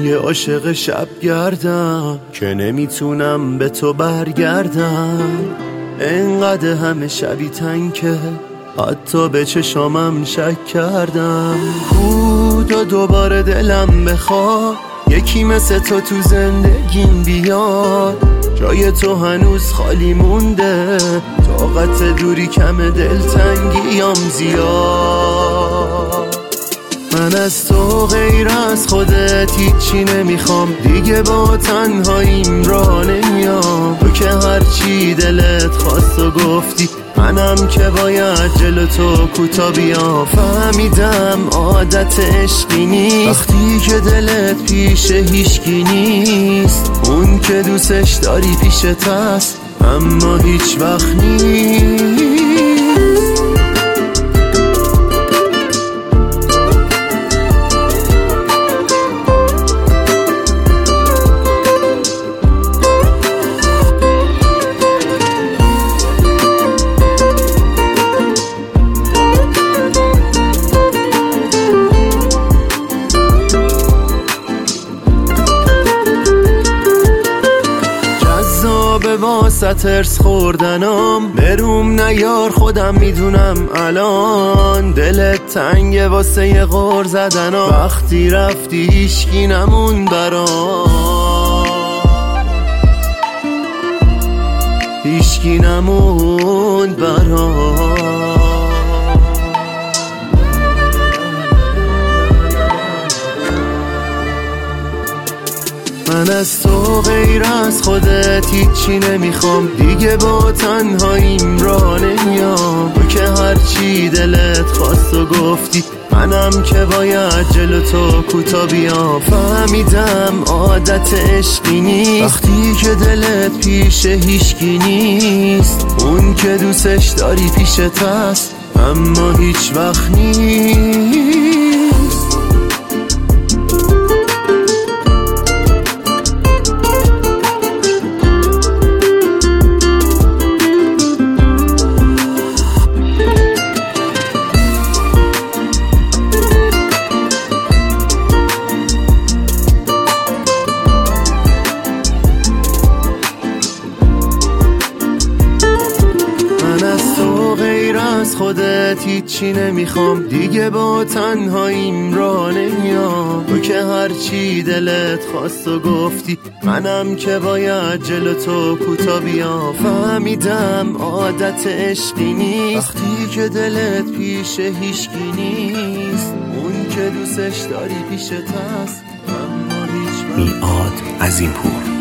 یه عاشق شب گردم که نمیتونم به تو برگردم. انقدر همه شبی تنکه حتی به چشامم شک کردم. تا دوباره دلم بخواد یکی مثل تو تو زندگیم بیاد. جای تو هنوز خالی مونده، طاقت دوری کم، دلتنگیام زیاد. من از تو غیر از خودت هیچی نمیخوام، دیگه با تنهاییم را نمیام. تو که هرچی دلت خواست و گفتی، منم که باید جلو تو کوتا بیام. فهمیدم عادت عشقی نیست وقتی که دلت پیش هیچکی نیست. اون که دوستش داری پیشت هست اما هیچ وقت نیست. به واسط ارس خوردنم بروم نیار، خودم میدونم الان دلت تنگه واسه یه غر زدنم. وقتی رفتی هیچکی نمون برام، هیچکی نمون برام. من از تو غیر از خودت هیچی نمیخوام، دیگه با تنهاییم را نمیام. تو که هرچی دلت خواست و گفتی، منم که باید جلو تو کوتا بیام. فهمیدم عادت عشقی نیست وقتی که دلت پیش هیچکی نیست. اون که دوستش داری پیشت هست اما هیچ وقت نیست. از خودت هیچی نمیخوام، دیگه با تنهاییم را نمیام. تو که هرچی دلت خواست و گفتی، منم که باید جلو تو کوتا بیام. فهمیدم عادت عشقی نیست وقتی که دلت پیش هیچکی نیست. اون که دوستش داری پیشت هست اما هیچ میعاد عظیمپور.